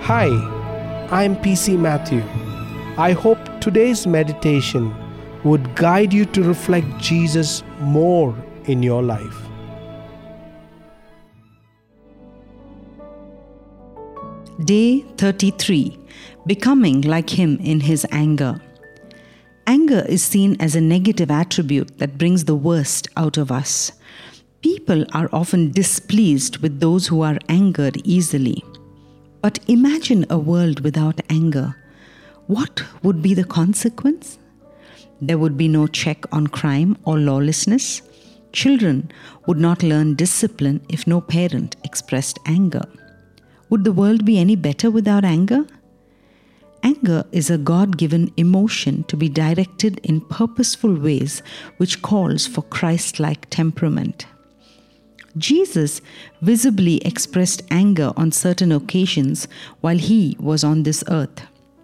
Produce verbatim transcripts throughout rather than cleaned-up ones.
Hi, I'm P C Matthew. I hope today's meditation would guide you to reflect Jesus more in your life. Day thirty-three. Becoming like Him in His anger. Anger is seen as a negative attribute that brings the worst out of us. People are often displeased with those who are angered easily. But imagine a world without anger. What would be the consequence? There would be no check on crime or lawlessness. Children would not learn discipline if no parent expressed anger. Would the world be any better without anger? Anger is a God-given emotion to be directed in purposeful ways, which calls for Christ-like temperament. Jesus visibly expressed anger on certain occasions while He was on this earth.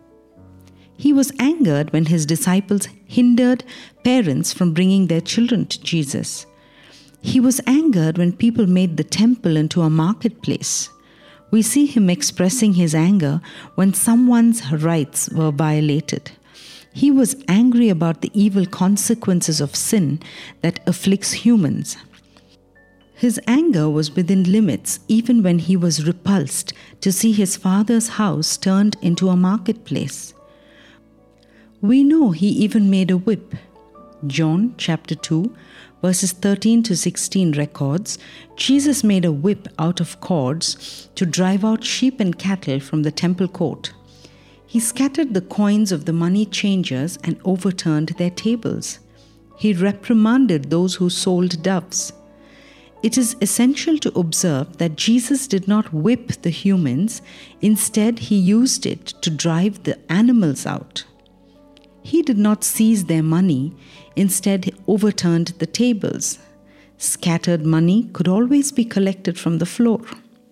He was angered when His disciples hindered parents from bringing their children to Jesus. He was angered when people made the temple into a marketplace. We see Him expressing His anger when someone's rights were violated. He was angry about the evil consequences of sin that afflicts humans. His anger was within limits even when He was repulsed to see His Father's house turned into a marketplace. We know He even made a whip. John chapter two, verses thirteen to sixteen records, Jesus made a whip out of cords to drive out sheep and cattle from the temple court. He scattered the coins of the money changers and overturned their tables. He reprimanded those who sold doves. It is essential to observe that Jesus did not whip the humans. Instead, He used it to drive the animals out. He did not seize their money. Instead, He overturned the tables. Scattered money could always be collected from the floor.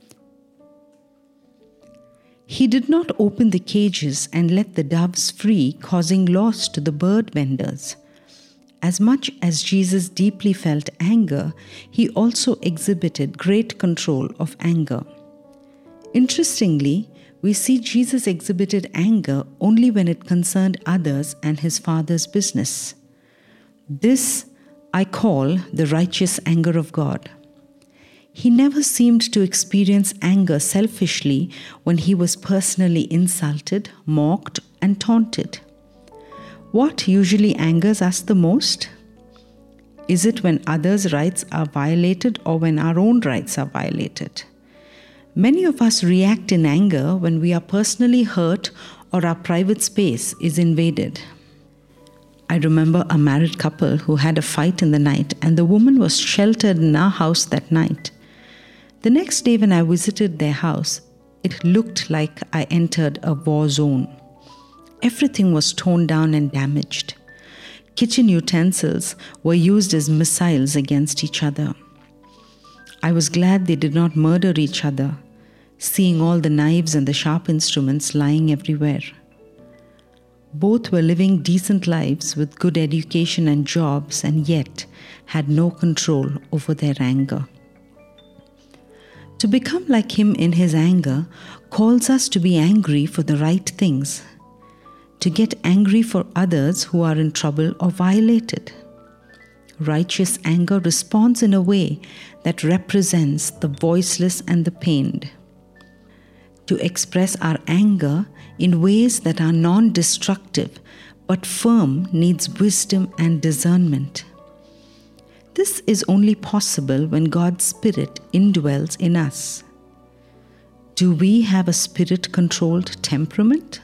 He did not open the cages and let the doves free, causing loss to the bird vendors. As much as Jesus deeply felt anger, He also exhibited great control of anger. Interestingly, we see Jesus exhibited anger only when it concerned others and His Father's business. This I call the righteous anger of God. He never seemed to experience anger selfishly when He was personally insulted, mocked, and taunted. What usually angers us the most? Is it when others' rights are violated or when our own rights are violated? Many of us react in anger when we are personally hurt or our private space is invaded. I remember a married couple who had a fight in the night, and the woman was sheltered in our house that night. The next day when I visited their house, it looked like I entered a war zone. Everything was torn down and damaged. Kitchen utensils were used as missiles against each other. I was glad they did not murder each other, seeing all the knives and the sharp instruments lying everywhere. Both were living decent lives with good education and jobs, and yet had no control over their anger. To become like Him in His anger calls us to be angry for the right things, to get angry for others who are in trouble or violated. Righteous anger responds in a way that represents the voiceless and the pained. To express our anger in ways that are non-destructive but firm needs wisdom and discernment. This is only possible when God's Spirit indwells in us. Do we have a Spirit-controlled temperament?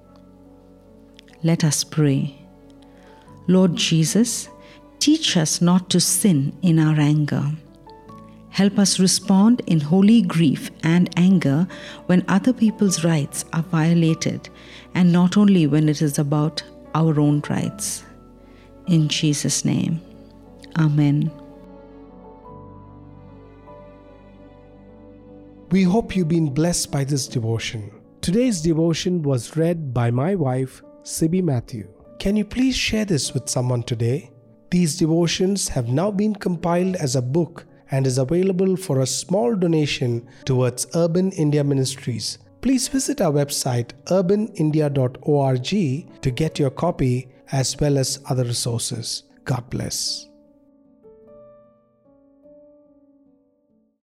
Let us pray. Lord Jesus, teach us not to sin in our anger. Help us respond in holy grief and anger when other people's rights are violated, and not only when it is about our own rights. In Jesus' name, Amen. We hope you've been blessed by this devotion. Today's devotion was read by my wife, Sibby Matthew. Can you please share this with someone today? These devotions have now been compiled as a book and is available for a small donation towards Urban India Ministries. Please visit our website urban india dot org to get your copy as well as other resources. God bless.